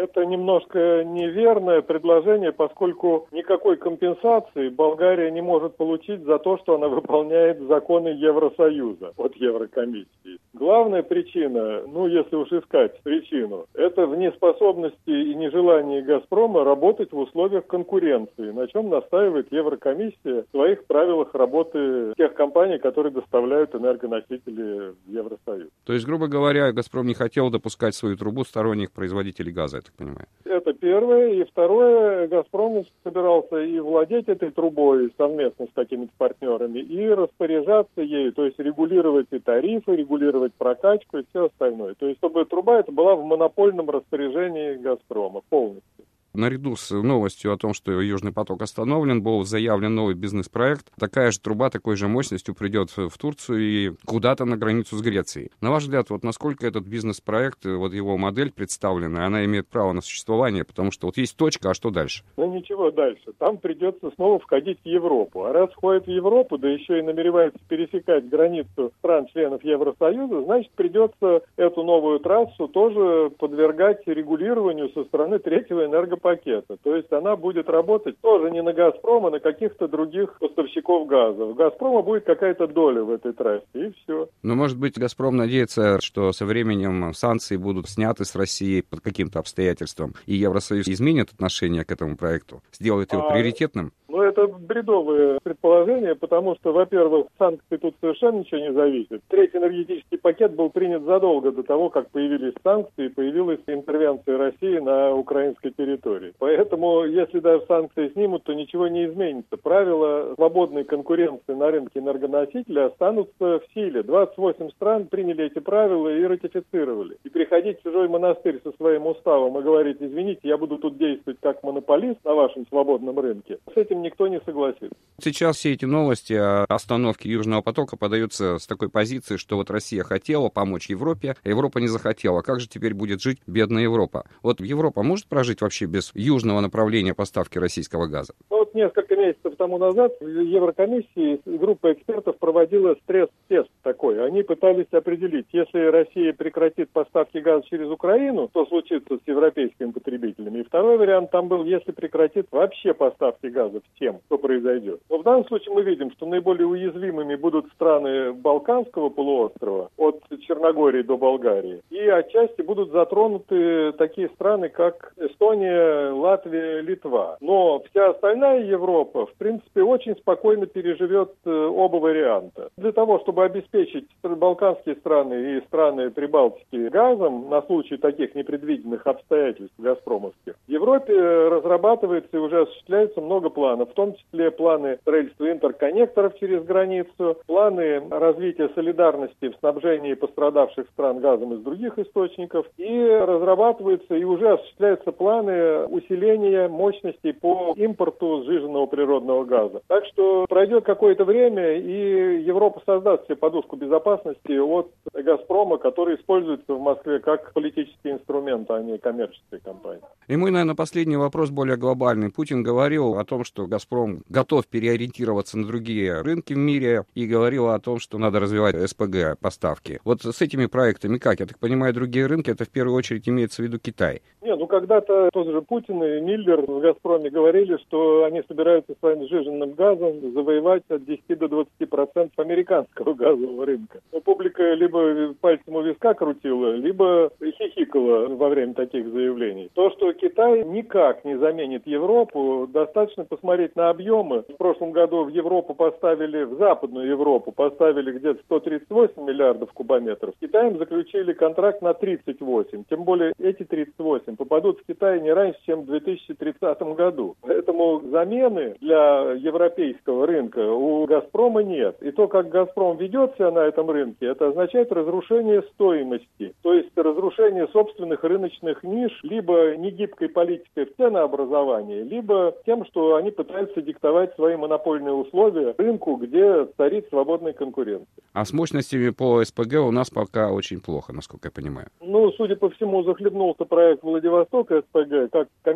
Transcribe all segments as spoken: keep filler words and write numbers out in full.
Это немножко неверное предложение, поскольку никакой компенсации Болгария не может получить за то, что она выполняет законы Евросоюза от Еврокомиссии. Главная причина, ну если уж искать причину, это в неспособности и нежелании «Газпрома» работать в условиях конкуренции, на чем настаивает Еврокомиссия в своих правилах работы тех компаний, которые доставляют энергоносители в Евросоюз. То есть, грубо говоря, «Газпром» не хотел допускать в свою трубу сторонних производителей газа, я так понимаю. Это первое. И второе, «Газпром» собирался и владеть этой трубой совместно с какими-то партнерами, и распоряжаться ею, то есть регулировать и тарифы, регулировать прокачку и все остальное. То есть, чтобы труба эта была в монопольном распоряжении «Газпрома» полностью. Наряду с новостью о том, что «Южный поток» остановлен, был заявлен новый бизнес-проект. Такая же труба, такой же мощностью придет в Турцию и куда-то на границу с Грецией. На ваш взгляд, вот насколько этот бизнес-проект, вот его модель представленная, она имеет право на существование? Потому что вот есть точка, а что дальше? Ну ничего дальше. Там придется снова входить в Европу. А раз входит в Европу, да еще и намеревается пересекать границу стран-членов Евросоюза, значит, придется эту новую трассу тоже подвергать регулированию со стороны третьего энергопакета. Пакета. То есть она будет работать тоже не на «Газпром», а на каких-то других поставщиков газа. У «Газпрома» будет какая-то доля в этой трассе, и все. Но, может быть, «Газпром» надеется, что со временем санкции будут сняты с России под каким-то обстоятельством, и Евросоюз изменит отношение к этому проекту, сделает его а... приоритетным? Ну, это бредовое предположение, потому что, во-первых, санкции тут совершенно ничего не зависит. Третий энергетический пакет был принят задолго до того, как появились санкции, появилась интервенция России на украинской территории. Поэтому, если даже санкции снимут, то ничего не изменится. Правила свободной конкуренции на рынке энергоносителей останутся в силе. двадцать восемь стран приняли эти правила и ратифицировали. И приходить в чужой монастырь со своим уставом и говорить: извините, я буду тут действовать как монополист на вашем свободном рынке, с этим никто не согласится. Сейчас все эти новости о остановке Южного потока подаются с такой позиции, что вот Россия хотела помочь Европе, а Европа не захотела. Как же теперь будет жить бедная Европа? Вот Европа может прожить вообще без южного направления поставки российского газа? Ну вот несколько месяцев тому назад в Еврокомиссии группа экспертов проводила стресс-тест такой. Они пытались определить, если Россия прекратит поставки газа через Украину, что случится с европейскими потребителями. И второй вариант там был, если прекратит вообще поставки газа всем, что произойдет. Но в данном случае мы видим, что наиболее уязвимыми будут страны Балканского полуострова, от Черногории до Болгарии. И отчасти будут затронуты такие страны, как Эстония, Латвия, Литва. Но вся остальная Европа, в принципе, очень спокойно переживет оба варианта. Для того, чтобы обеспечить балканские страны и страны Прибалтики газом на случай таких непредвиденных обстоятельств газпромовских, в Европе разрабатывается и уже осуществляется много планов, в том числе планы строительства интерконнекторов через границу, планы развития солидарности в снабжении пострадавших стран газом из других источников, и разрабатываются и уже осуществляются планы усиления мощностей по импорту сжиженного природного газа. Так что пройдет какое-то время, и Европа создаст себе подушку безопасности от «Газпрома», который используется в Москве как политический инструмент, а не коммерческая компания. И мой, наверное, последний вопрос более глобальный. Путин говорил о том, что «Газпром» готов переориентироваться на другие рынки в мире, и говорил о том, что надо развивать СПГ поставки. Вот с этими проектами как? Я так понимаю, другие рынки, это в первую очередь имеется в виду Китай. Не, ну когда-то тот же Путин и Миллер в «Газпроме» говорили, что они собираются своим сжиженным газом завоевать от десяти до двадцати процентов американского газового рынка. Но публика либо пальцем у виска крутила, либо хихикала во время таких заявлений. То, что Китай никак не заменит Европу, достаточно посмотреть на объемы. В прошлом году в Европу поставили, в Западную Европу поставили где-то сто тридцать восемь миллиардов кубометров. С Китаем заключили контракт на тридцать восемь. Тем более эти тридцать восемь попадут в Китай не раньше, чем в две тысячи тридцатом году. Поэтому замены для европейского рынка у «Газпрома» нет. И то, как «Газпром» ведет себя на этом рынке, это означает разрушение стоимости. То есть разрушение собственных рыночных ниш, либо негибкой политикой в ценообразовании, либо тем, что они пытаются диктовать свои монопольные условия рынку, где царит свободная конкуренция. А с мощностями по СПГ у нас пока очень плохо, насколько я понимаю. Ну, судя по всему, захлебнулся проект Владивосток СПГ как коммерческий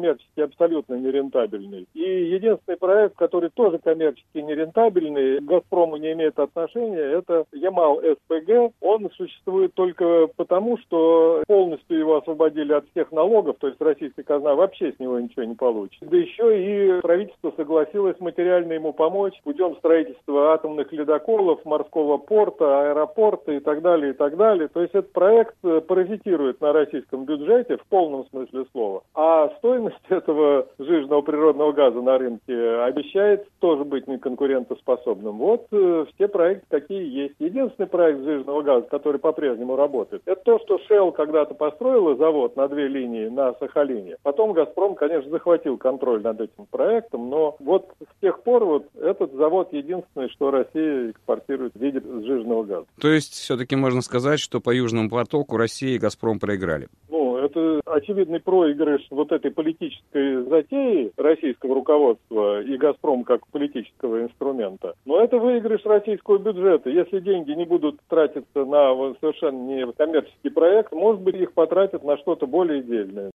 абсолютно нерентабельный. И единственный проект, который тоже коммерчески нерентабельный, к «Газпрому» не имеет отношения, это Ямал-СПГ. Он существует только потому, что полностью его освободили от всех налогов, то есть российская казна вообще с него ничего не получит. Да еще и правительство согласилось материально ему помочь путем строительства атомных ледоколов, морского порта, аэропорта и так далее, и так далее. То есть этот проект паразитирует на российском бюджете в полном смысле слова. А стоимость этого жиженного природного газа на рынке обещает тоже быть неконкурентоспособным. Вот э, все проекты такие есть. Единственный проект жиженного газа, который по-прежнему работает, это то, что Shell когда-то построила завод на две линии на Сахалине. Потом «Газпром», конечно, захватил контроль над этим проектом, но вот с тех пор вот этот завод единственный, что Россия экспортирует в виде сжиженного газа. То есть все-таки можно сказать, что по Южному потоку Россия и «Газпром» проиграли? Ну, это очевидный проигрыш вот этой политической затеи российского руководства и «Газпром» как политического инструмента. Но это выигрыш российского бюджета. Если деньги не будут тратиться на совершенно не коммерческий проект, может быть, их потратят на что-то более дельное.